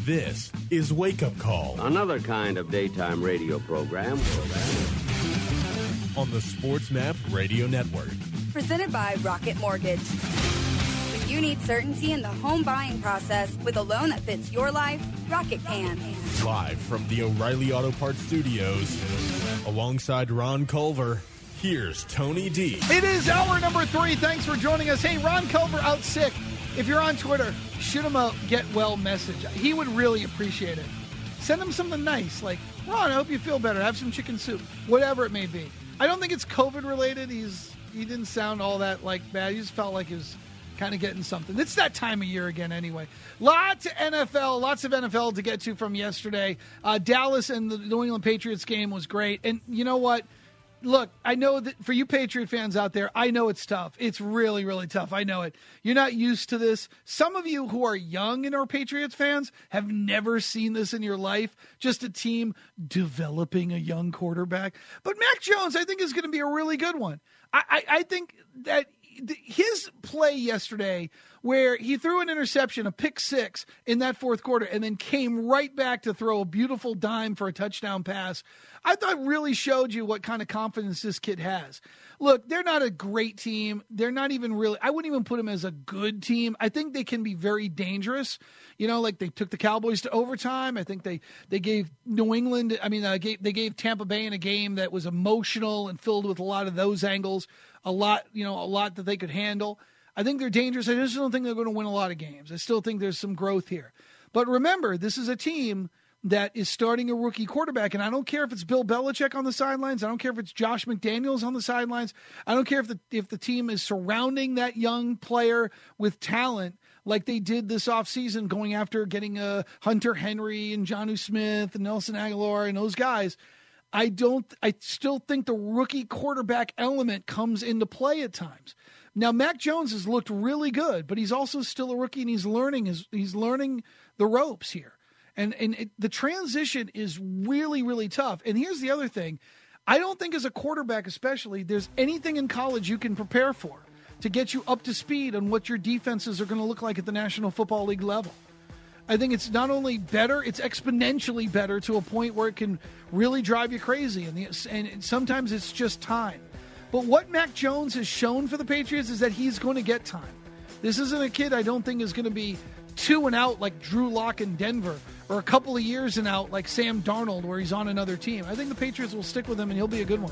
This is Wake Up Call Another kind of daytime radio program on the Sports Map Radio Network. Presented by Rocket Mortgage. When you need certainty in the home buying process with a loan that fits your life, Rocket can. Live from the O'Reilly Auto Parts Studios, alongside Ron Culver, here's Tony D. It is hour number 3. Thanks for joining us. Hey, Ron Culver out sick. If you're on Twitter, shoot him a get well message. He would really appreciate it. Send him something nice, like, Ron, I hope you feel better. Have some chicken soup. Whatever it may be. I don't think it's COVID related. He didn't sound all that bad. He just felt like he was kind of getting something. It's that time of year again anyway. Lots of NFL to get to from yesterday. Dallas and the New England Patriots game was great. And you know what? Look, I know that for you Patriot fans out there, I know it's tough. It's really, really tough. I know it. You're not used to this. Some of you who are young and are Patriots fans have never seen this in your life. Just a team developing a young quarterback. But Mac Jones, I think, is going to be a really good one. I think that his play yesterday where he threw an interception, a pick six in that fourth quarter, and then came right back to throw a beautiful dime for a touchdown pass, I thought really showed you what kind of confidence this kid has. Look, they're not a great team. They're not even really, I wouldn't even put them as a good team. I think they can be very dangerous. You know, like they took the Cowboys to overtime. I think they gave New England, they gave Tampa Bay in a game that was emotional and filled with a lot of those angles, a lot that they could handle. I think they're dangerous. I just don't think they're going to win a lot of games. I still think there's some growth here. But remember, this is a team that is starting a rookie quarterback, and I don't care if it's Bill Belichick on the sidelines. I don't care if it's Josh McDaniels on the sidelines. I don't care if the team is surrounding that young player with talent like they did this offseason, going after getting Hunter Henry and Jonnu Smith and Nelson Aguilar and those guys. I still think the rookie quarterback element comes into play at times. Now, Mac Jones has looked really good, but he's also still a rookie, and he's learning the ropes here. And the transition is really, really tough. And here's the other thing. I don't think as a quarterback especially, there's anything in college you can prepare for to get you up to speed on what your defenses are going to look like at the National Football League level. I think it's not only better, it's exponentially better to a point where it can really drive you crazy. And sometimes it's just time. But what Mac Jones has shown for the Patriots is that he's going to get time. This isn't a kid I don't think is going to be 2 and out like Drew Lock in Denver, or a couple of years and out like Sam Darnold where he's on another team. I think the Patriots will stick with him, and he'll be a good one.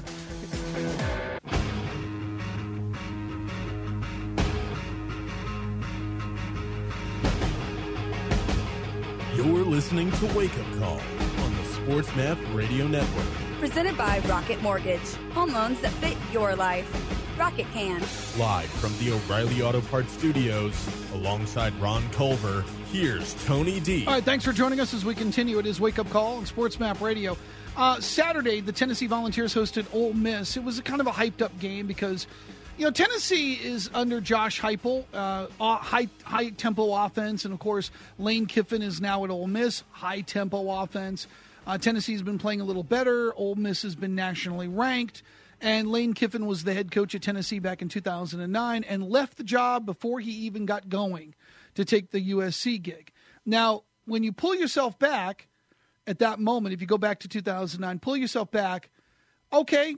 You're listening to Wake Up Call on the Sports Map Radio Network. Presented by Rocket Mortgage. Home loans that fit your life. Rocket can. Live from the O'Reilly Auto Parts Studios, alongside Ron Culver, here's Tony D. All right, thanks for joining us as we continue. It is Wake Up Call on Sports Map Radio. Saturday, the Tennessee Volunteers hosted Ole Miss. It was kind of a hyped-up game because, Tennessee is under Josh Heupel, high-tempo offense, and, of course, Lane Kiffin is now at Ole Miss, high-tempo offense. Tennessee's been playing a little better. Ole Miss has been nationally ranked. And Lane Kiffin was the head coach at Tennessee back in 2009 and left the job before he even got going to take the USC gig. Now, when you pull yourself back at that moment, if you go back to 2009, pull yourself back, okay,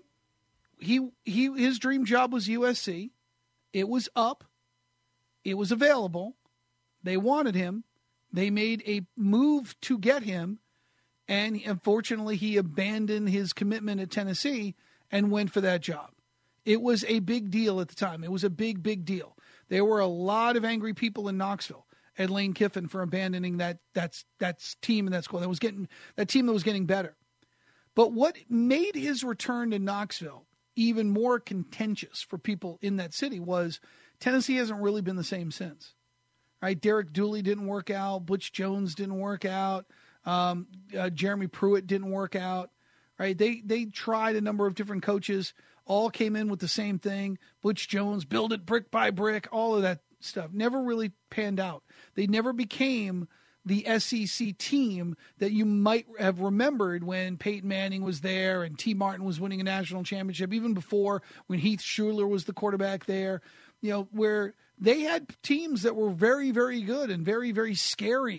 his dream job was USC. It was up. It was available. They wanted him. They made a move to get him. And unfortunately, he abandoned his commitment at Tennessee and went for that job. It was a big deal at the time. It was a big, big deal. There were a lot of angry people in Knoxville at Lane Kiffin for abandoning that team and that squad. That team that was getting better. But what made his return to Knoxville even more contentious for people in that city was Tennessee hasn't really been the same since. Right? Derek Dooley didn't work out. Butch Jones didn't work out. Jeremy Pruitt didn't work out. Right? They tried a number of different coaches, all came in with the same thing. Butch Jones, build it brick by brick, all of that stuff. Never really panned out. They never became the SEC team that you might have remembered when Peyton Manning was there and T. Martin was winning a national championship, even before when Heath Schuler was the quarterback there, where they had teams that were very, very good and very, very scary,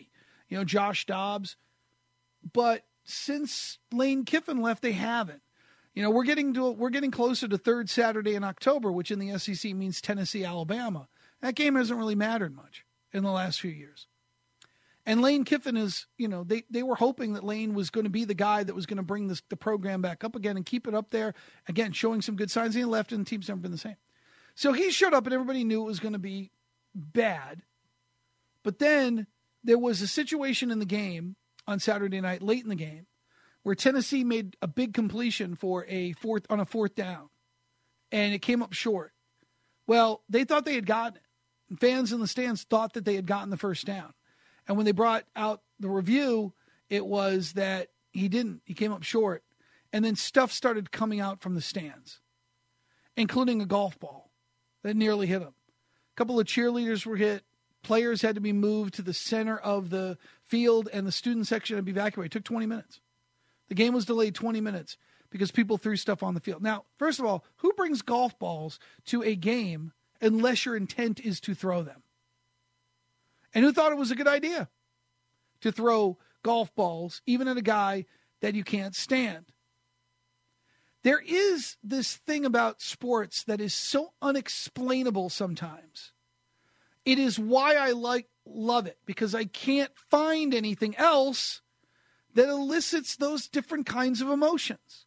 Josh Dobbs. But since Lane Kiffin left, they haven't. We're getting closer to third Saturday in October, which in the SEC means Tennessee, Alabama. That game hasn't really mattered much in the last few years. And Lane Kiffin is, they were hoping that Lane was going to be the guy that was going to bring the program back up again and keep it up there. Again, showing some good signs. He left and the team's never been the same. So he showed up and everybody knew it was going to be bad. But then there was a situation in the game on Saturday night, late in the game, where Tennessee made a big completion on a fourth down. And it came up short. Well, they thought they had gotten it. And fans in the stands thought that they had gotten the first down. And when they brought out the review, it was that he didn't. He came up short. And then stuff started coming out from the stands, including a golf ball that nearly hit him. A couple of cheerleaders were hit. Players had to be moved to the center of the field, and the student section had to be evacuated. It took 20 minutes. The game was delayed 20 minutes because people threw stuff on the field. Now, first of all, who brings golf balls to a game unless your intent is to throw them? And who thought it was a good idea to throw golf balls, even at a guy that you can't stand? There is this thing about sports that is so unexplainable sometimes. It is why I love it, because I can't find anything else that elicits those different kinds of emotions.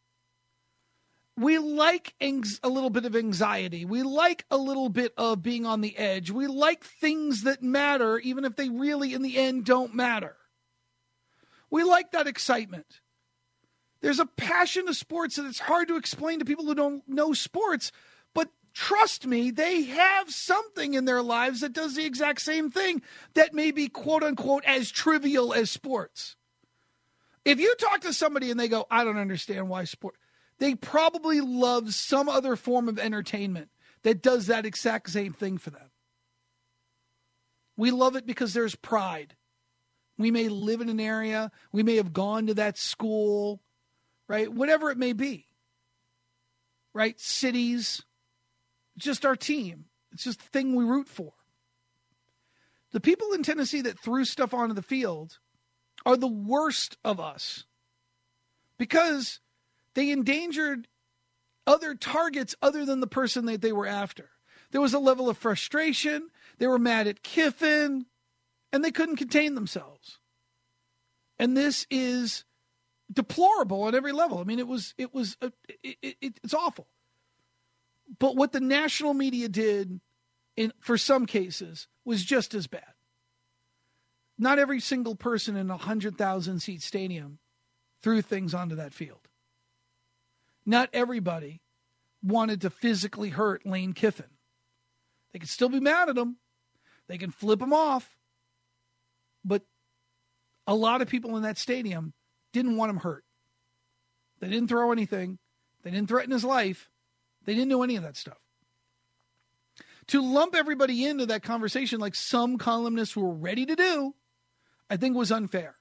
We like a little bit of anxiety. We like a little bit of being on the edge. We like things that matter, even if they really, in the end, don't matter. We like that excitement. There's a passion to sports that it's hard to explain to people who don't know sports, but trust me, they have something in their lives that does the exact same thing that may be, quote-unquote, as trivial as sports. If you talk to somebody and they go, I don't understand why sport... They probably love some other form of entertainment that does that exact same thing for them. We love it because there's pride. We may live in an area. We may have gone to that school, right? Whatever it may be, right? Cities, just our team. It's just the thing we root for. The people in Tennessee that threw stuff onto the field are the worst of us because they endangered other targets other than the person that they were after. There was a level of frustration. They were mad at Kiffin, and they couldn't contain themselves. And this is deplorable on every level. I mean, it's awful. But what the national media did, for some cases, was just as bad. Not every single person in a 100,000-seat stadium threw things onto that field. Not everybody wanted to physically hurt Lane Kiffin. They could still be mad at him. They can flip him off. But a lot of people in that stadium didn't want him hurt. They didn't throw anything. They didn't threaten his life. They didn't do any of that stuff. To lump everybody into that conversation like some columnists were ready to do, I think was unfair.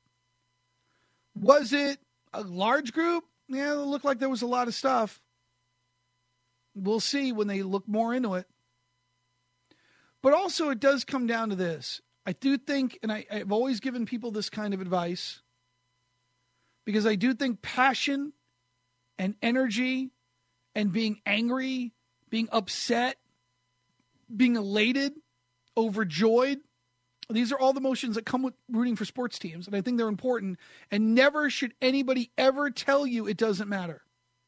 Was it a large group? Yeah, it looked like there was a lot of stuff. We'll see when they look more into it. But also it does come down to this. I do think, and I've always given people this kind of advice, because I do think passion and energy and being angry, being upset, being elated, overjoyed, these are all the emotions that come with rooting for sports teams, and I think they're important, and never should anybody ever tell you it doesn't matter.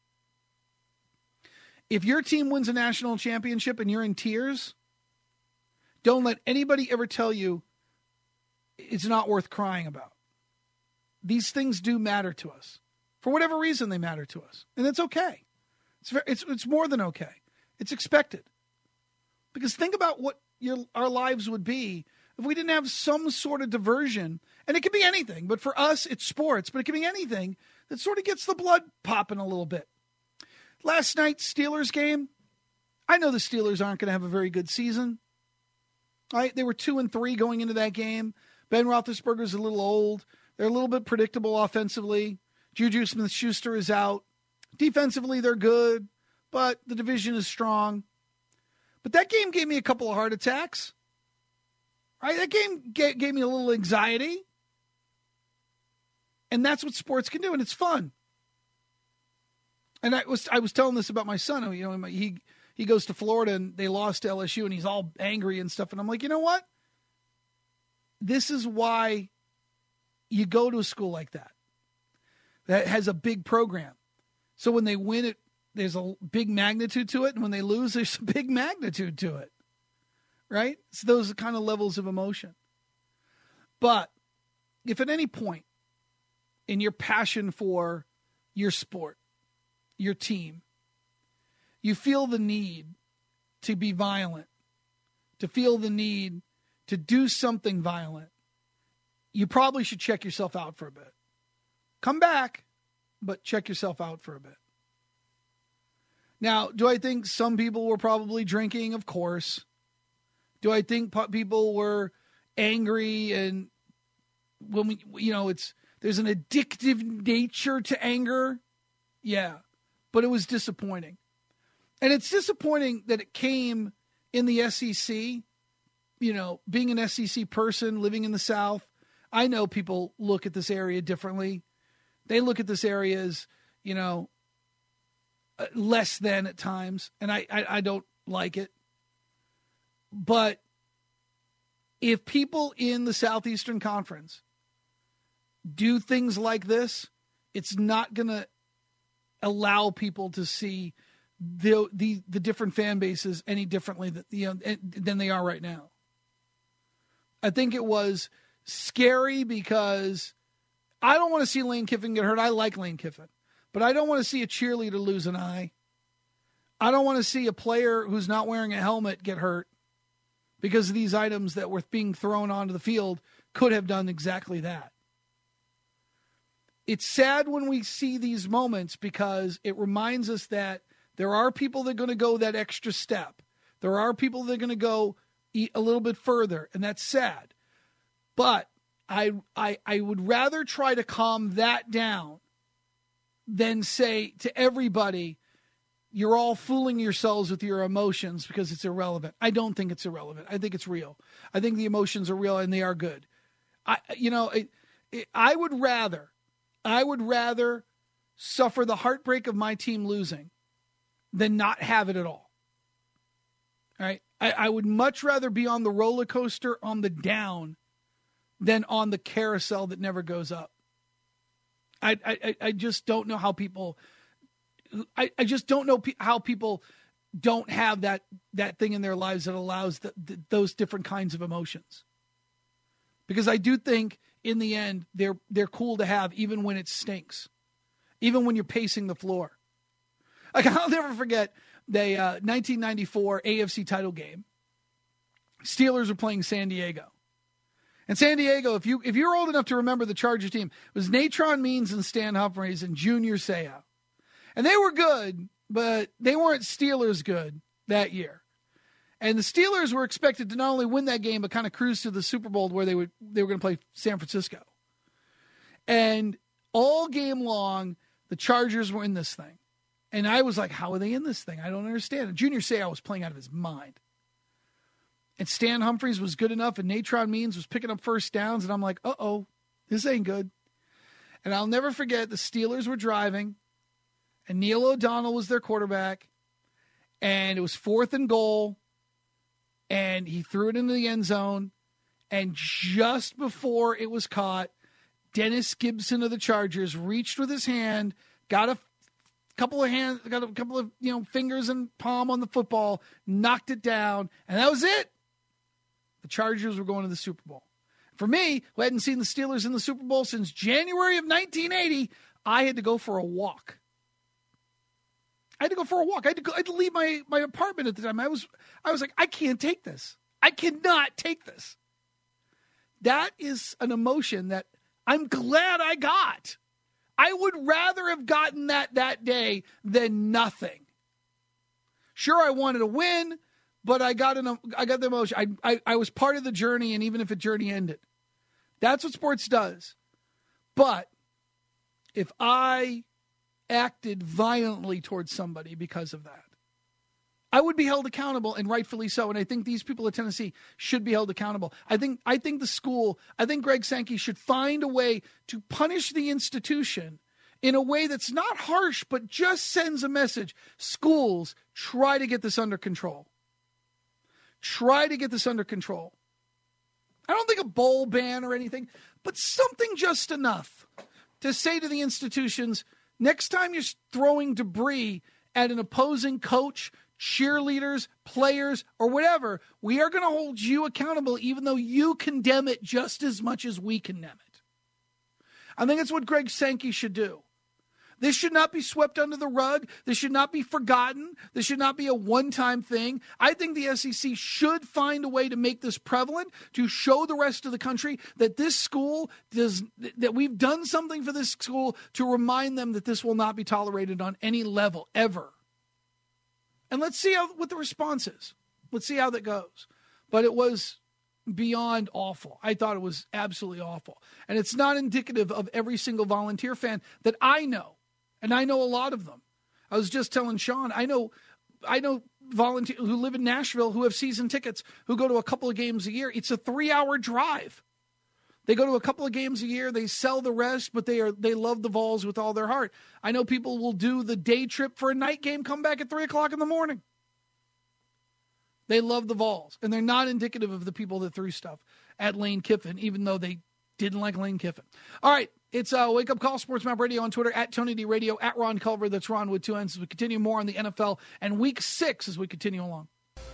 If your team wins a national championship and you're in tears, don't let anybody ever tell you it's not worth crying about. These things do matter to us. For whatever reason, they matter to us, and it's okay. It's more than okay. It's expected. Because think about what our lives would be if we didn't have some sort of diversion. And it could be anything, but for us, it's sports. But it can be anything that sort of gets the blood popping a little bit. Last night's Steelers game, I know the Steelers aren't going to have a very good season. Right? They were 2-3 going into that game. Ben Roethlisberger's a little old. They're a little bit predictable offensively. Juju Smith-Schuster is out. Defensively, they're good, but the division is strong. But that game gave me a couple of heart attacks. Right? That game gave me a little anxiety. And that's what sports can do, and it's fun. And I was telling this about my son. You know, he goes to Florida, and they lost to LSU, and he's all angry and stuff. And I'm like, you know what? This is why you go to a school like that has a big program. So when they win it, there's a big magnitude to it. And when they lose, there's a big magnitude to it. Right? So those are kind of levels of emotion. But if at any point in your passion for your sport, your team, you feel the need to be violent, to feel the need to do something violent, you probably should check yourself out for a bit. Come back, but check yourself out for a bit. Now, do I think some people were probably drinking? Of course. Do I think people were angry? And when there's an addictive nature to anger. Yeah, but it was disappointing. And it's disappointing that it came in the SEC. You know, being an SEC person, living in the South, I know people look at this area differently. They look at this area as, you know, less than at times, and I don't like it. But if people in the Southeastern Conference do things like this, it's not going to allow people to see the different fan bases any differently than they are right now. I think it was scary because I don't want to see Lane Kiffin get hurt. I like Lane Kiffin, but I don't want to see a cheerleader lose an eye. I don't want to see a player who's not wearing a helmet get hurt because of these items that were being thrown onto the field could have done exactly that. It's sad when we see these moments because it reminds us that there are people that are going to go that extra step. There are people that are going to go a little bit further, and that's sad. But I would rather try to calm that down than say to everybody, you're all fooling yourselves with your emotions because it's irrelevant. I don't think it's irrelevant. I think it's real. I think the emotions are real and they are good. I would rather suffer the heartbreak of my team losing than not have it at all. All right. I would much rather be on the roller coaster on the down than on the carousel that never goes up. I just don't know how people. I just don't know how people don't have that thing in their lives that allows those different kinds of emotions. Because I do think in the end they're cool to have, even when it stinks, even when you're pacing the floor. Like, I'll never forget the 1994 AFC title game. Steelers were playing San Diego. And San Diego, if you're old enough to remember the Chargers team, it was Natron Means and Stan Humphries and Junior Seau. And they were good, but they weren't Steelers good that year. And the Steelers were expected to not only win that game, but kind of cruise to the Super Bowl where they were going to play San Francisco. And all game long, the Chargers were in this thing. And I was like, how are they in this thing? I don't understand. And Junior Seau was playing out of his mind. And Stan Humphries was good enough, and Natron Means was picking up first downs. And I'm like, uh-oh, this ain't good. And I'll never forget, the Steelers were driving, and Neil O'Donnell was their quarterback, and it was 4th and goal, and he threw it into the end zone, and just before it was caught, Dennis Gibson of the Chargers reached with his hand, got a couple of fingers and palm on the football, knocked it down, and that was it. The Chargers were going to the Super Bowl. For me, who hadn't seen the Steelers in the Super Bowl since January of 1980, I had to go for a walk. I had to leave my apartment at the time. I was like, I can't take this. I cannot take this. That is an emotion that I'm glad I got. I would rather have gotten that day than nothing. Sure, I wanted to win, but I got the emotion. I was part of the journey, and even if the journey ended. That's what sports does. But if I acted violently towards somebody because of that, I would be held accountable, and rightfully so. And I think these people at Tennessee should be held accountable. I think Greg Sankey should find a way to punish the institution in a way that's not harsh, but just sends a message. Schools, try to get this under control. Try to get this under control. I don't think a bowl ban or anything, but something just enough to say to the institutions, next time you're throwing debris at an opposing coach, cheerleaders, players, or whatever, we are going to hold you accountable even though you condemn it just as much as we condemn it. I think that's what Greg Sankey should do. This should not be swept under the rug. This should not be forgotten. This should not be a one-time thing. I think the SEC should find a way to make this prevalent, to show the rest of the country that this school that we've done something for this school to remind them that this will not be tolerated on any level ever. And let's see what the response is. Let's see how that goes. But it was beyond awful. I thought it was absolutely awful. And it's not indicative of every single Volunteer fan that I know. And I know a lot of them. I was just telling Sean, I know volunteers who live in Nashville who have season tickets, who go to a couple of games a year. It's a 3-hour drive. They go to a couple of games a year. They sell the rest, but they love the Vols with all their heart. I know people will do the day trip for a night game, come back at 3 o'clock in the morning. They love the Vols, and they're not indicative of the people that threw stuff at Lane Kiffin, even though they didn't like Lane Kiffin. All right, it's Wake Up Call, Sports Map Radio on Twitter, at Tony D Radio, at Ron Culver. That's Ron with 2 N's. As we continue more on the NFL and Week 6 as we continue along.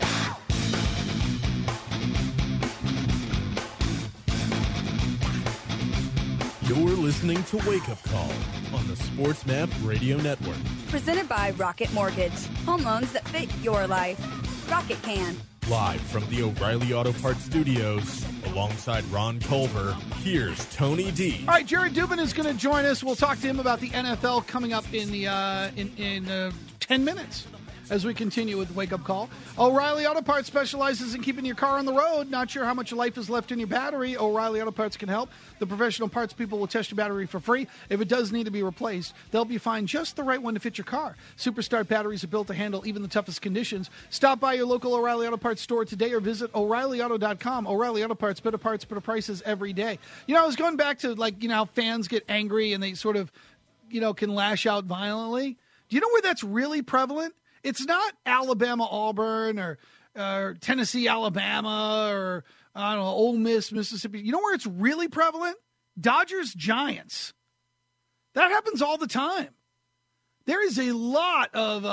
You're listening to Wake Up Call on the Sports Map Radio Network. Presented by Rocket Mortgage. Home loans that fit your life. Rocket can. Live from the O'Reilly Auto Parts Studios, alongside Ron Culver, here's Tony D. All right, Jared Dubin is going to join us. We'll talk to him about the NFL coming up in the in 10 minutes as we continue with Wake Up Call. O'Reilly Auto Parts specializes in keeping your car on the road. Not sure how much life is left in your battery? O'Reilly Auto Parts can help. The professional parts people will test your battery for free. If it does need to be replaced, they'll be find just the right one to fit your car. Superstart batteries are built to handle even the toughest conditions. Stop by your local O'Reilly Auto Parts store today or visit O'ReillyAuto.com. O'Reilly Auto Parts, better prices every day. You know, I was going back to, how fans get angry and they sort of, can lash out violently. Do you know where that's really prevalent? It's not Alabama-Auburn or Tennessee-Alabama or, I don't know, Ole Miss, Mississippi. You know where it's really prevalent? Dodgers-Giants. That happens all the time. There is a lot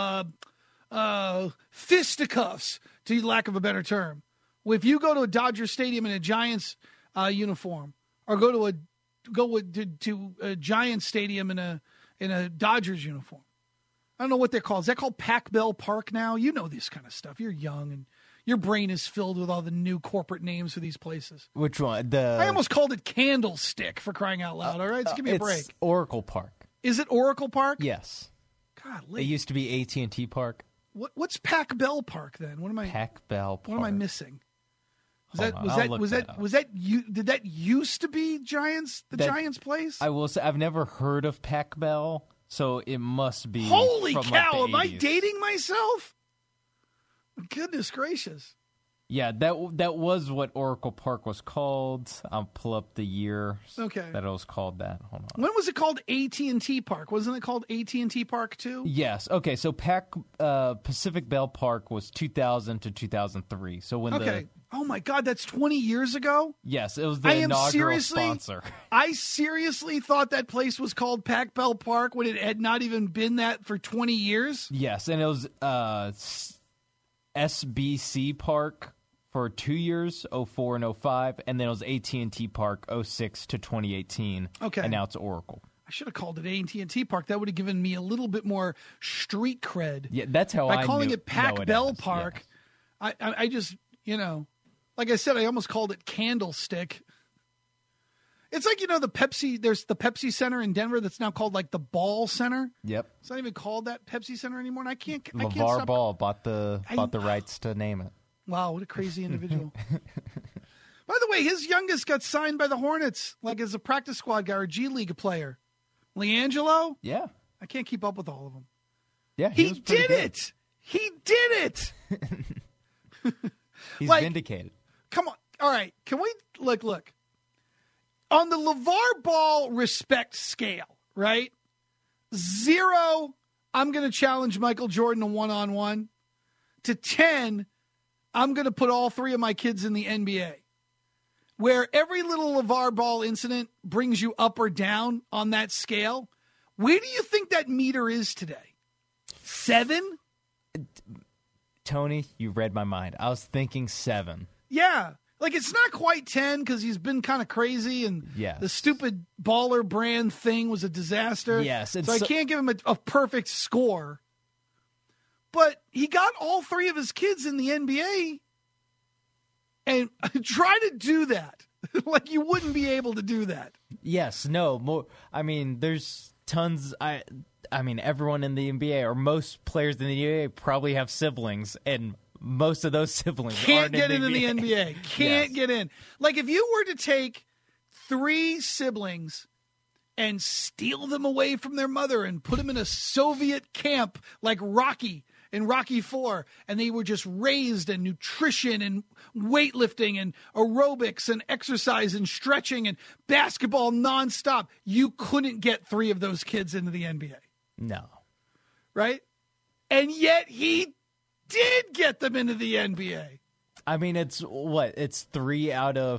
of fisticuffs, to lack of a better term. If you go to a Dodger Stadium in a Giants uniform, or go to a Giants Stadium in a Dodgers uniform, I don't know what they're called. Is that called Pac Bell Park now? You know this kind of stuff. You're young, and your brain is filled with all the new corporate names for these places. Which one? I almost called it Candlestick, for crying out loud. All right, so give me a break. It's Oracle Park. Is it Oracle Park? Yes. Golly. It used to be AT&T Park. What's Pac Bell Park then? Pac Bell Park. What am I missing? Did that used to be Giants place? I will say I've never heard of Pac Bell. So it must be. Holy from cow! Am I dating myself? Goodness gracious! Yeah, that was what Oracle Park was called. I'll pull up the year that it was called that. Hold on. When was it called AT&T Park? Wasn't it called AT&T Park too? Yes. Okay. So Pacific Bell Park was 2000 to 2003. So when oh my God, that's 20 years ago? Yes, it was the inaugural sponsor. I seriously thought that place was called Pac Bell Park when it had not even been that for 20 years? Yes, and it was SBC Park for 2 years, 04 and 05, and then it was AT&T Park 06 to 2018. Okay. And now it's Oracle. I should have called it AT&T Park. That would have given me a little bit more street cred. Yeah, that's how I knew. By calling it Pac Bell Park, yes. I just, like I said, I almost called it Candlestick. It's like, the Pepsi, there's the Pepsi Center in Denver that's now called like the Ball Center. Yep. It's not even called that Pepsi Center anymore. And I can't LeVar stop. Ball bought the rights to name it. Wow, what a crazy individual. By the way, his youngest got signed by the Hornets, like as a practice squad guy or G League player. LiAngelo? Yeah. I can't keep up with all of them. Yeah, he did good. it. He did it. He's Like, vindicated. Come on. All right. Can we look? On the LeVar Ball respect scale, right? 0, I'm going to challenge Michael Jordan a one-on-one. To 10, I'm going to put all 3 of my kids in the NBA. Where every little LeVar Ball incident brings you up or down on that scale, where do you think that meter is today? 7? Tony, you read my mind. I was thinking 7. Yeah. Like, it's not quite 10 because he's been kind of crazy, and Yes. the stupid baller brand thing was a disaster. Yes, So it's I so- can't give him a perfect score. But he got all 3 of his kids in the NBA, and try to do that. Like, you wouldn't be able to do that. Yes, no, more. I mean, there's tons. I mean, everyone in the NBA or most players in the NBA probably have siblings, and most of those siblings Can't aren't get in into the NBA. Can't Yes. get in. Like, if you were to take 3 siblings and steal them away from their mother and put them in a Soviet camp like Rocky in Rocky IV, and they were just raised in nutrition and weightlifting and aerobics and exercise and stretching and basketball nonstop, you couldn't get 3 of those kids into the NBA, No. right? And yet he did get them into the NBA. I mean, it's what? It's 3 out of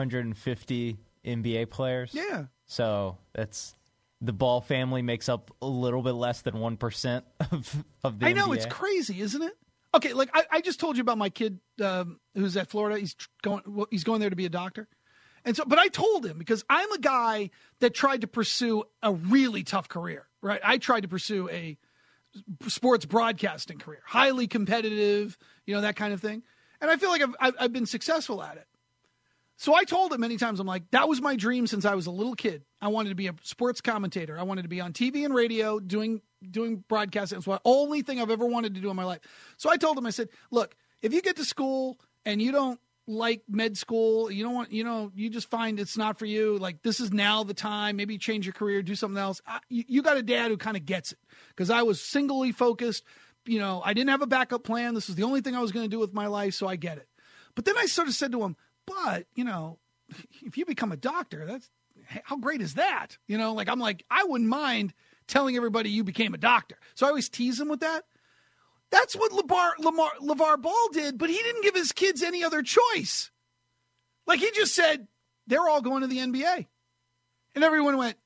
450 NBA players. Yeah. So that's the Ball family makes up a little bit less than 1% of the I know, NBA. it's crazy, isn't it? Okay, like I just told you about my kid who's at Florida. He's going there to be a doctor. And so, but I told him because I'm a guy that tried to pursue a really tough career, right? I tried to pursue a sports broadcasting career, highly competitive, that kind of thing. And I feel like I've been successful at it. So I told him many times, I'm like, that was my dream since I was a little kid. I wanted to be a sports commentator. I wanted to be on TV and radio doing broadcasting. It's the only thing I've ever wanted to do in my life. So I told him, I said, look, if you get to school and you don't like med school, you don't want, you just find it's not for you. Like, this is now the time. Maybe change your career, do something else. You got a dad who kind of gets it because I was singly focused. I didn't have a backup plan. This was the only thing I was going to do with my life. So I get it. But then I sort of said to him, but, if you become a doctor, how great is that? I wouldn't mind telling everybody you became a doctor. So I always tease him with that. That's what LeVar Ball did, but he didn't give his kids any other choice. Like, he just said, they're all going to the NBA. And everyone went,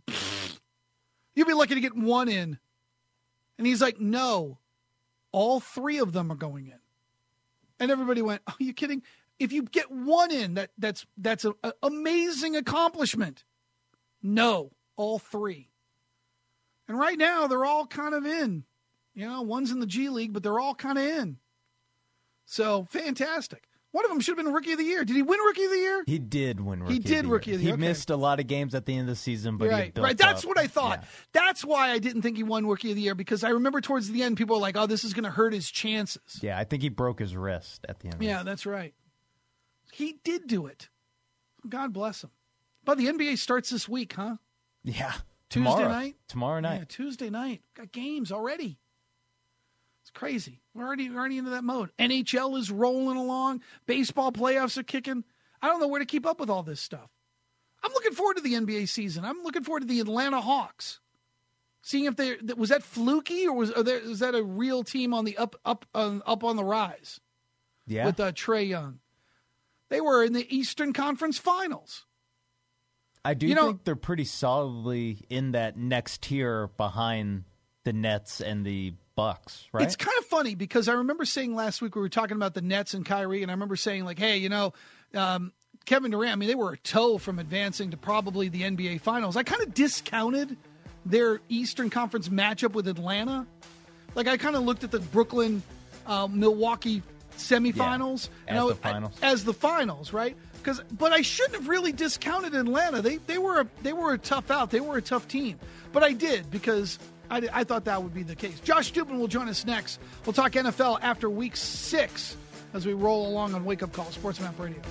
you'll be lucky to get 1 in. And he's like, no, all 3 of them are going in. And everybody went, oh, are you kidding? If you get 1 in, that's an amazing accomplishment. No, all 3. And right now, they're all kind of in. One's in the G League, but they're all kind of in. So, fantastic. One of them should have been Rookie of the Year. Did he win Rookie of the Year? He did win Rookie He did of the Rookie Year. of the Year. He missed a lot of games at the end of the season, but he Right, built right. That's up. what I thought. Yeah. That's why I didn't think he won Rookie of the Year, because I remember towards the end, people were like, oh, this is going to hurt his chances. Yeah, I think he broke his wrist at the end. Yeah, that's right. He did do it. God bless him. But the NBA starts this week, huh? Yeah. Tuesday night? Tomorrow night. Yeah, Tuesday night. Got games already. It's crazy. We're already into that mode. NHL is rolling along. Baseball playoffs are kicking. I don't know where to keep up with all this stuff. I'm looking forward to the NBA season. I'm looking forward to the Atlanta Hawks. Seeing if was that fluky or was that a real team on the up on the rise? Yeah. With Trae Young. They were in the Eastern Conference Finals. I do think they're pretty solidly in that next tier behind the Nets and the Bucks, right? It's kind of funny because I remember saying last week we were talking about the Nets and Kyrie, and I remember saying, like, hey, Kevin Durant, I mean, they were a toe from advancing to probably the NBA Finals. I kind of discounted their Eastern Conference matchup with Atlanta. Like, I kind of looked at the Brooklyn, Milwaukee semifinals as the finals, right? But I shouldn't have really discounted Atlanta. They were a tough out. They were a tough team. But I did because I thought that would be the case. Josh Dubin will join us next. We'll talk NFL after Week 6 as we roll along on Wake Up Call, Sports Map Radio.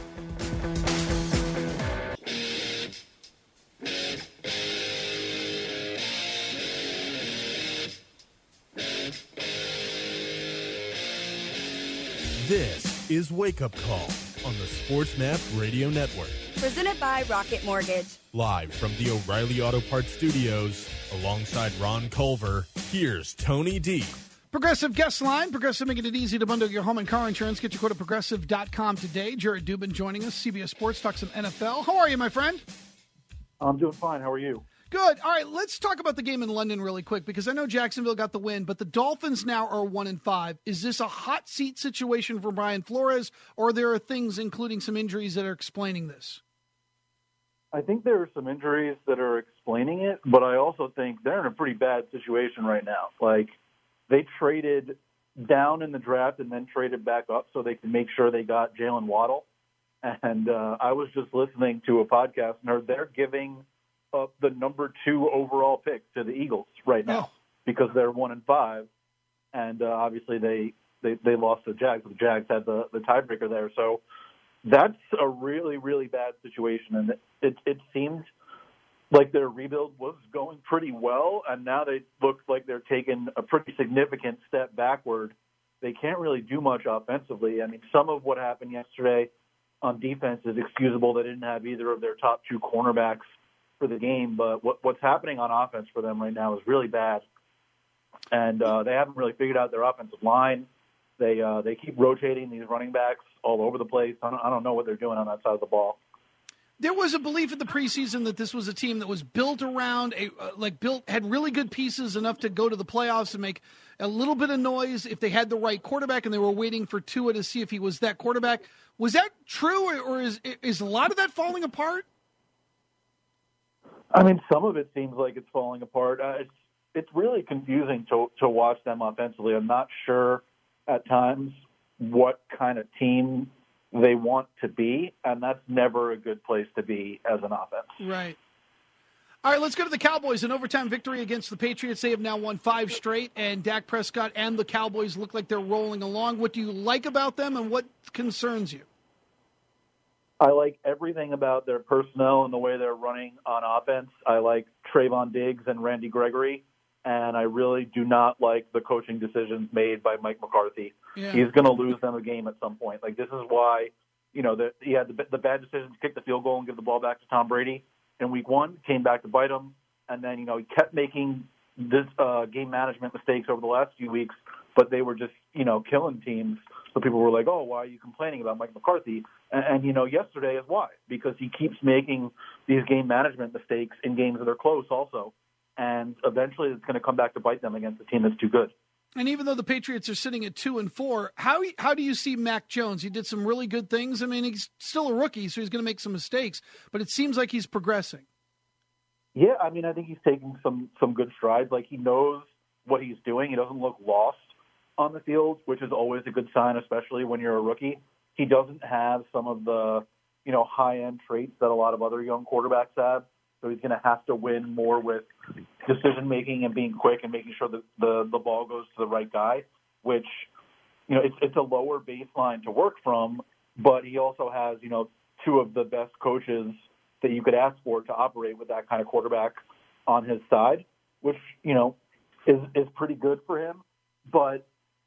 This is Wake Up Call on the SportsMap Radio Network. Presented by Rocket Mortgage. Live from the O'Reilly Auto Parts Studios, alongside Ron Culver, here's Tony D. Progressive Guest Line. Progressive making it easy to bundle your home and car insurance. Get your quote at Progressive.com today. Jared Dubin joining us, CBS Sports, talk some NFL. How are you, my friend? I'm doing fine. How are you? Good. All right, let's talk about the game in London really quick, because I know Jacksonville got the win, but the Dolphins now are 1-5. Is this a hot seat situation for Brian Flores, or there are things, including some injuries, that are explaining this? I think there are some injuries that are explaining it, but I also think they're in a pretty bad situation right now. Like, they traded down in the draft and then traded back up so they can make sure they got Jalen Waddle. And I was just listening to a podcast, and they're giving up the number 2 overall pick to the Eagles right now because they're 1-5, and obviously they lost to the Jags. The Jags had the tiebreaker there, so that's a really, really bad situation. And it seemed like their rebuild was going pretty well, and now they look like they're taking a pretty significant step backward. They can't really do much offensively. I mean, some of what happened yesterday on defense is excusable. They didn't have either of their top 2 cornerbacks for the game, but what's happening on offense for them right now is really bad, and they haven't really figured out their offensive line. They keep rotating these running backs all over the place. I don't know what they're doing on that side of the ball. There was a belief in the preseason that this was a team that was built around had really good pieces enough to go to the playoffs and make a little bit of noise if they had the right quarterback, and they were waiting for Tua to see if he was that quarterback. Was that true, or is a lot of that falling apart? I mean, some of it seems like it's falling apart. It's really confusing to watch them offensively. I'm not sure at times what kind of team they want to be, and that's never a good place to be as an offense. Right. All right, let's go to the Cowboys. An overtime victory against the Patriots. They have now won 5 straight, and Dak Prescott and the Cowboys look like they're rolling along. What do you like about them, and what concerns you? I like everything about their personnel and the way they're running on offense. I like Trayvon Diggs and Randy Gregory, and I really do not like the coaching decisions made by Mike McCarthy. Yeah. He's going to lose them a game at some point. Like, this is why, he had the bad decision to kick the field goal and give the ball back to Tom Brady in week 1, came back to bite him, and then, he kept making this game management mistakes over the last few weeks, but they were just, killing teams. So people were like, oh, why are you complaining about Mike McCarthy? And yesterday is why, because he keeps making these game management mistakes in games that are close also. And eventually it's going to come back to bite them against a team that's too good. And even though the Patriots are sitting at 2-4, how do you see Mac Jones? He did some really good things. I mean, he's still a rookie, so he's going to make some mistakes, but it seems like he's progressing. Yeah, I mean, I think he's taking some good strides. Like, he knows what he's doing. He doesn't look lost on the field, which is always a good sign, especially when you're a rookie. He doesn't have some of the, high-end traits that a lot of other young quarterbacks have. So he's going to have to win more with decision-making and being quick and making sure that the ball goes to the right guy, which, it's a lower baseline to work from, but he also has, 2 of the best coaches that you could ask for to operate with that kind of quarterback on his side, which, is pretty good for him. But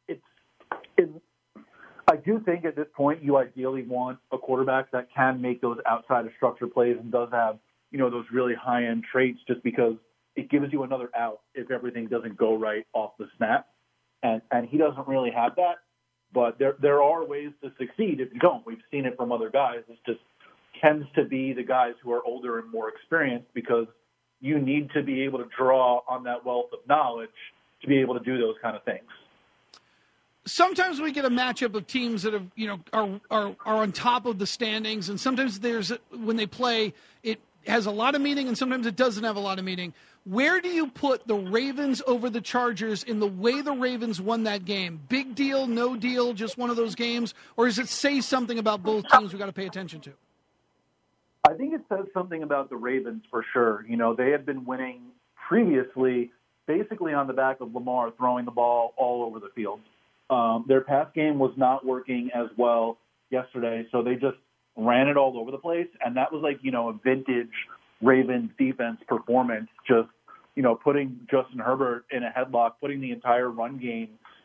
I do think at this point you ideally want a quarterback that can make those outside of structure plays and does have, those really high-end traits, just because it gives you another out if everything doesn't go right off the snap. And he doesn't really have that, but there are ways to succeed if you don't. We've seen it from other guys. It just tends to be the guys who are older and more experienced, because you need to be able to draw on that wealth of knowledge to be able to do those kind of things. Sometimes we get a matchup of teams that are on top of the standings, and sometimes when they play, it has a lot of meaning, and sometimes it doesn't have a lot of meaning. Where do you put the Ravens over the Chargers in the way the Ravens won that game? Big deal, no deal, just one of those games? Or does it say something about both teams we got to pay attention to? I think it says something about the Ravens for sure. They had been winning previously basically on the back of Lamar throwing the ball all over the field. Their pass game was not working as well yesterday, so they just ran it all over the place, and that was like, a vintage Ravens defense performance, just, putting Justin Herbert in a headlock, putting the entire run game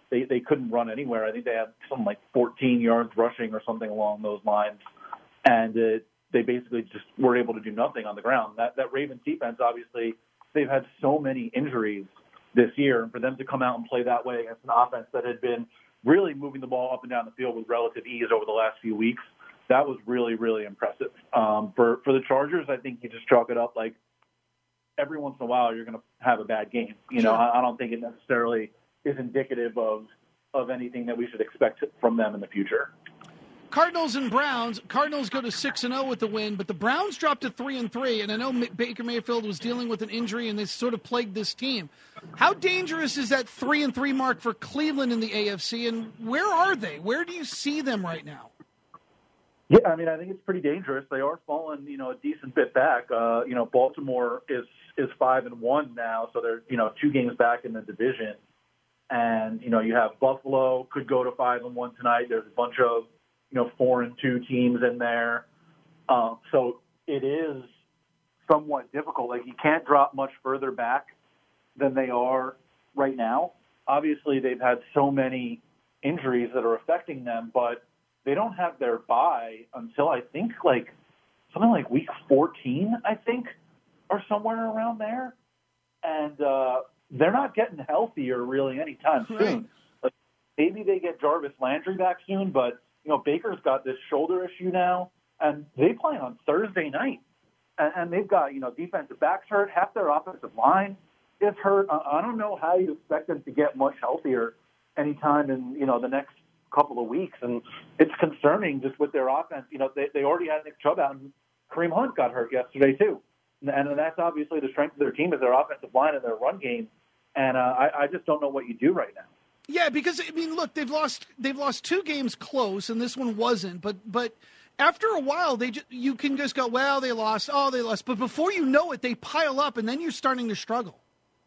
they couldn't run anywhere. I think they had something like 14 yards rushing or something along those lines, and they basically just were able to do nothing on the ground. That Ravens defense, obviously, they've had so many injuries this year, and for them to come out and play that way against an offense that had been really moving the ball up and down the field with relative ease over the last few weeks, that was really, really impressive. For the Chargers, I think you just chalk it up like every once in a while you're going to have a bad game. You know, I don't think it necessarily is indicative of anything that we should expect from them in the future. Cardinals and Browns. Cardinals go to 6-0 with the win, but the Browns dropped to 3-3. And I know Baker Mayfield was dealing with an injury, and this sort of plagued this team. How dangerous is that 3-3 mark for Cleveland in the AFC? And where are they? Where do you see them right now? Yeah, I mean, I think it's pretty dangerous. They are falling, a decent bit back. Baltimore is 5-1 now, so they're 2 games back in the division. And you have Buffalo could go to 5-1 tonight. There's a bunch of 4-2 teams in there. So it is somewhat difficult. Like, you can't drop much further back than they are right now. Obviously, they've had so many injuries that are affecting them, but they don't have their bye until I think something like week 14, I think, or somewhere around there. And they're not getting healthier really anytime soon. Like, maybe they get Jarvis Landry back soon, but Baker's got this shoulder issue now, and they play on Thursday night. And they've got, defensive backs hurt. Half their offensive line is hurt. I don't know how you expect them to get much healthier anytime in, the next couple of weeks. And it's concerning just with their offense. They already had Nick Chubb out, and Kareem Hunt got hurt yesterday too. And that's obviously the strength of their team is their offensive line and their run game. And I just don't know what you do right now. Yeah, because look, they've lost 2 games close, and this one wasn't. But after a while, you can just go, well, they lost. But before you know it, they pile up, and then you're starting to struggle.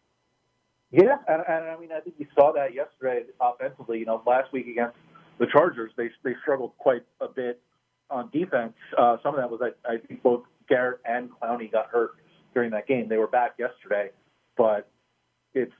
Yeah, and I mean, I think you saw that yesterday offensively. Last week against the Chargers, they struggled quite a bit on defense. Some of that was I think both Garrett and Clowney got hurt during that game. They were back yesterday, but it's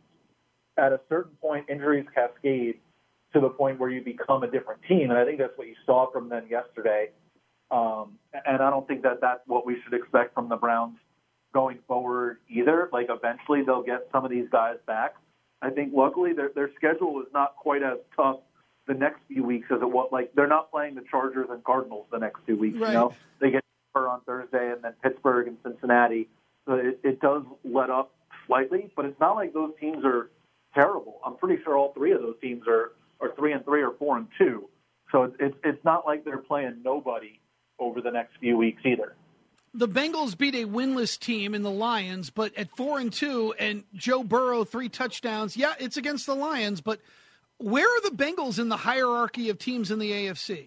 at a certain point, injuries cascade to the point where you become a different team. And I think that's what you saw from them yesterday. And I don't think that that's what we should expect from the Browns going forward either. Like, eventually they'll get some of these guys back. I think luckily their schedule is not quite as tough the next few weeks as it was. Like, they're not playing the Chargers and Cardinals the next 2 weeks. Right. They get on Thursday and then Pittsburgh and Cincinnati. So it does let up slightly, but it's not like those teams are terrible. I'm pretty sure all 3 of those teams are 3-3 or 4-2. So it's not like they're playing nobody over the next few weeks either. The Bengals beat a winless team in the Lions, but at 4-2 and Joe Burrow 3 touchdowns. Yeah, it's against the Lions, but where are the Bengals in the hierarchy of teams in the AFC?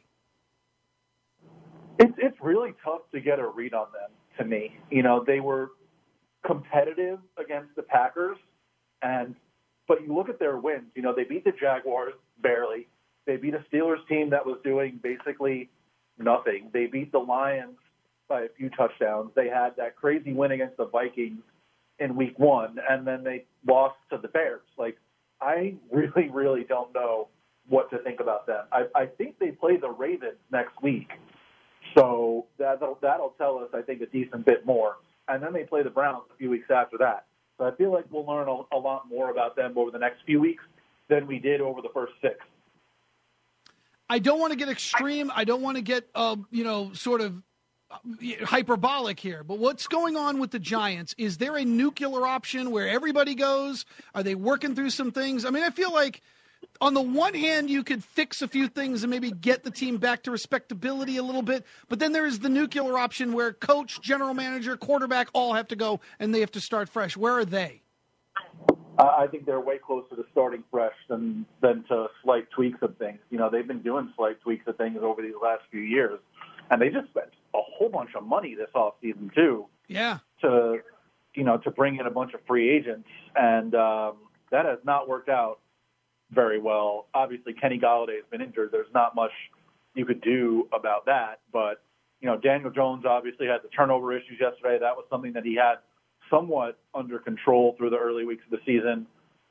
It's really tough to get a read on them, to me. They were competitive against the Packers, but you look at their wins. They beat the Jaguars barely. They beat a Steelers team that was doing basically nothing. They beat the Lions by a few touchdowns. They had that crazy win against the Vikings in week 1, and then they lost to the Bears. Like, I really, really don't know what to think about them. I think they play the Ravens next week, so that'll tell us, I think, a decent bit more. And then they play the Browns a few weeks after that. So I feel like we'll learn a lot more about them over the next few weeks than we did over the first 6. I don't want to get extreme. I don't want to get, sort of hyperbolic here. But what's going on with the Giants? Is there a nuclear option where everybody goes? Are they working through some things? I mean, I feel like on the one hand, you could fix a few things and maybe get the team back to respectability a little bit. But then there is the nuclear option where coach, general manager, quarterback all have to go and they have to start fresh. Where are they? I think they're way closer to starting fresh than to slight tweaks of things. They've been doing slight tweaks of things over these last few years. And they just spent a whole bunch of money this offseason, too. Yeah. To bring in a bunch of free agents. And that has not worked out very well. Obviously, Kenny Golladay has been injured. There's not much you could do about that. But, Daniel Jones obviously had the turnover issues yesterday. That was something that he had somewhat under control through the early weeks of the season.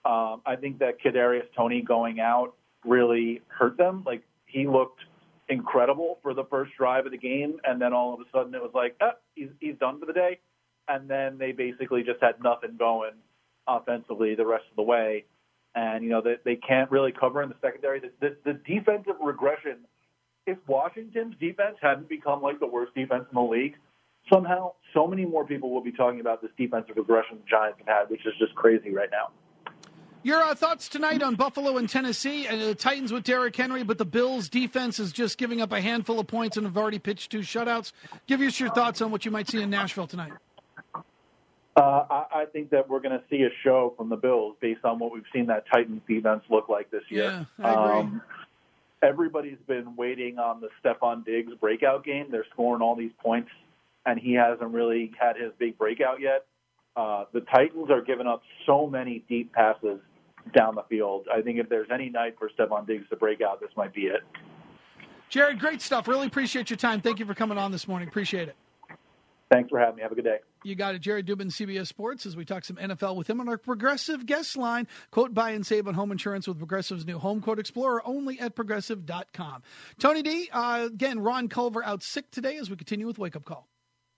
I think that Kadarius Toney going out really hurt them. Like, he looked incredible for the first drive of the game, and then all of a sudden it was like, he's done for the day. And then they basically just had nothing going offensively the rest of the way. And, you know, they can't really cover in the secondary. The defensive regression, if Washington's defense hadn't become like the worst defense in the league, somehow so many more people will be talking about this defensive regression the Giants have had, which is just crazy right now. Your thoughts tonight on Buffalo and Tennessee, and the Titans with Derrick Henry, but the Bills' defense is just giving up a handful of points and have already pitched 2 shutouts. Give us your thoughts on what you might see in Nashville tonight. I think that we're going to see a show from the Bills based on what we've seen that Titans defense look like this year. Yeah, I agree. Everybody's been waiting on the Stephon Diggs breakout game. They're scoring all these points, and he hasn't really had his big breakout yet. The Titans are giving up so many deep passes down the field. I think if there's any night for Stephon Diggs to break out, this might be it. Jared, great stuff. Really appreciate your time. Thank you for coming on this morning. Appreciate it. Thanks for having me. Have a good day. You got it. Jared Dubin, CBS Sports, as we talk some NFL with him on our Progressive guest line. Quote, buy and save on home insurance with Progressive's new Home Quote Explorer, only at Progressive.com. Tony D, again, Ron Culver out sick today as we continue with Wake Up Call.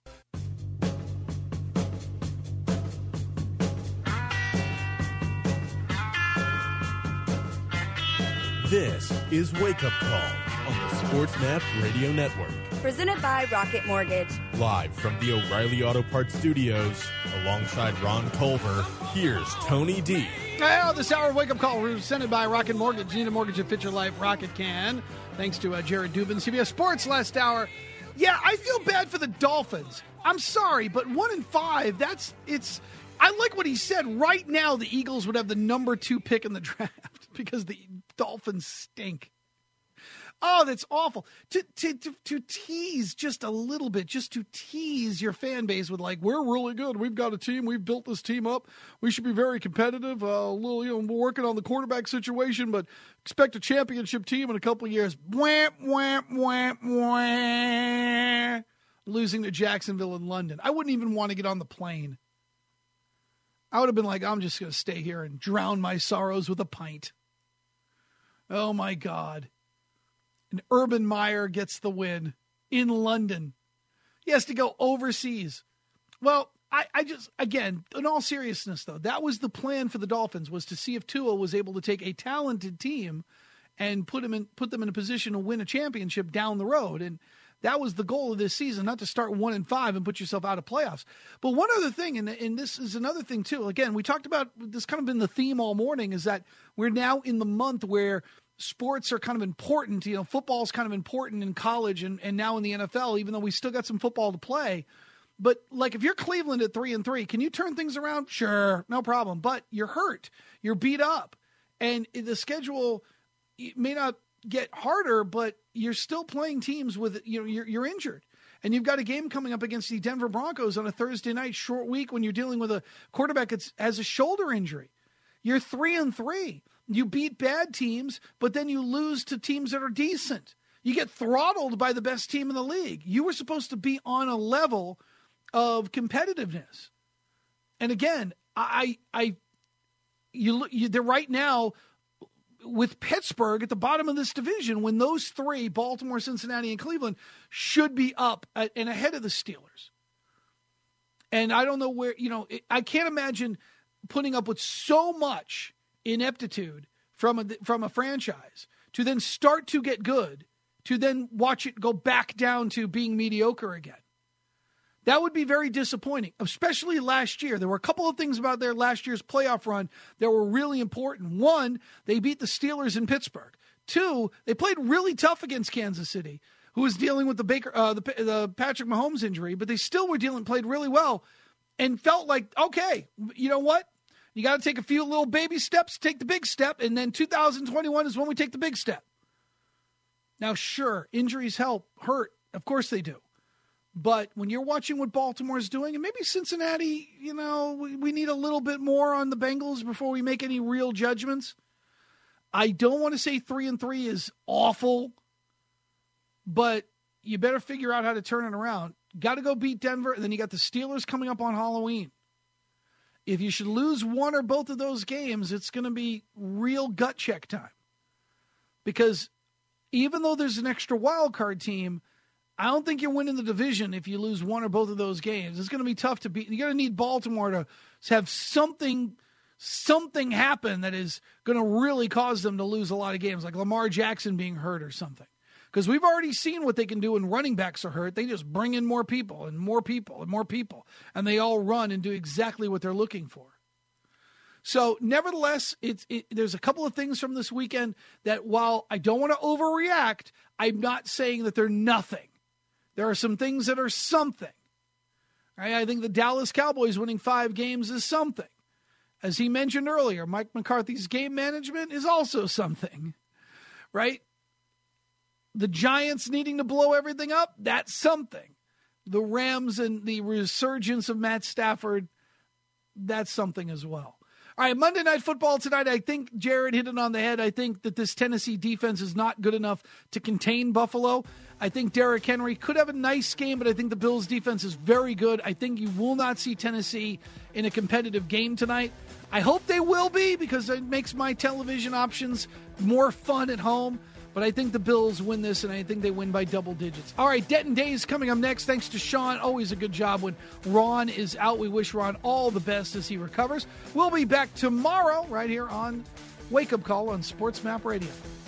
This is Wake Up Call on the SportsMap Radio Network. Presented by Rocket Mortgage. Live from the O'Reilly Auto Parts Studios, alongside Ron Culver, here's Tony D. Well, this hour of Wake Up Call presented by Rocket Mortgage. Need a mortgage that fits your life? Rocket can. Thanks to Jared Dubin, CBS Sports last hour. Yeah, I feel bad for the Dolphins. I'm sorry, but 1-5, I like what he said. Right now, the Eagles would have the number 2 pick in the draft because the Dolphins stink. Oh, that's awful. To tease just a little bit, just to tease your fan base with like, we're really good. We've got a team. We've built this team up. We should be very competitive. We're working on the quarterback situation, but expect a championship team in a couple of years. Wham, wham, wham, wham. Losing to Jacksonville and London. I wouldn't even want to get on the plane. I would have been like, I'm just going to stay here and drown my sorrows with a pint. Oh, my God. And Urban Meyer gets the win in London. He has to go overseas. Well, I just, again, in all seriousness, though, that was the plan for the Dolphins, was to see if Tua was able to take a talented team and put them in a position to win a championship down the road. And that was the goal of this season, not to start 1-5 and put yourself out of playoffs. But one other thing, and this is another thing, too. Again, we talked about this, kind of been the theme all morning, is that we're now in the month where sports are kind of important. You know, football is kind of important in college and now in the NFL, even though we still got some football to play. But, like, if you're Cleveland at 3-3, can you turn things around? Sure, no problem. But you're hurt. You're beat up. And the schedule may not get harder, but you're still playing teams with, you're injured. And you've got a game coming up against the Denver Broncos on a Thursday night short week when you're dealing with a quarterback that has a shoulder injury. You're 3-3. You beat bad teams, but then you lose to teams that are decent. You get throttled by the best team in the league. You were supposed to be on a level of competitiveness. And again, they're right now with Pittsburgh at the bottom of this division, when those 3, Baltimore, Cincinnati, and Cleveland, should be up and ahead of the Steelers. And I don't know where, I can't imagine putting up with so much ineptitude from a franchise to then start to get good, to then watch it go back down to being mediocre again. That would be very disappointing, especially last year. There were a couple of things about their last year's playoff run that were really important. 1, they beat the Steelers in Pittsburgh. 2, they played really tough against Kansas City, who was dealing with the Patrick Mahomes injury, but they still played really well and felt like, okay, you know what? You got to take a few little baby steps, take the big step, and then 2021 is when we take the big step. Now, sure, injuries hurt. Of course they do. But when you're watching what Baltimore is doing, and maybe Cincinnati, we need a little bit more on the Bengals before we make any real judgments. I don't want to say 3-3 is awful, but you better figure out how to turn it around. Got to go beat Denver, and then you got the Steelers coming up on Halloween. if you should lose one or both of those games, it's going to be real gut check time. Because even though there's an extra wild card team, I don't think you're winning the division if you lose one or both of those games. It's going to be tough to beat. You're going to need Baltimore to have something happen that is going to really cause them to lose a lot of games, like Lamar Jackson being hurt or something. Because we've already seen what they can do when running backs are hurt. They just bring in more people and more people and more people, and they all run and do exactly what they're looking for. So, nevertheless, there's a couple of things from this weekend that, while I don't want to overreact, I'm not saying that they're nothing. There are some things that are something. Right? I think the Dallas Cowboys winning 5 games is something. As he mentioned earlier, Mike McCarthy's game management is also something. Right? The Giants needing to blow everything up, that's something. The Rams and the resurgence of Matt Stafford, that's something as well. All right, Monday Night Football tonight. I think Jared hit it on the head. I think that this Tennessee defense is not good enough to contain Buffalo. I think Derrick Henry could have a nice game, but I think the Bills' defense is very good. I think you will not see Tennessee in a competitive game tonight. I hope they will be, because it makes my television options more fun at home. But I think the Bills win this, and I think they win by double digits. All right, Denton Days coming up next. Thanks to Sean. Always a good job when Ron is out. We wish Ron all the best as he recovers. We'll be back tomorrow right here on Wake Up Call on Sports Map Radio.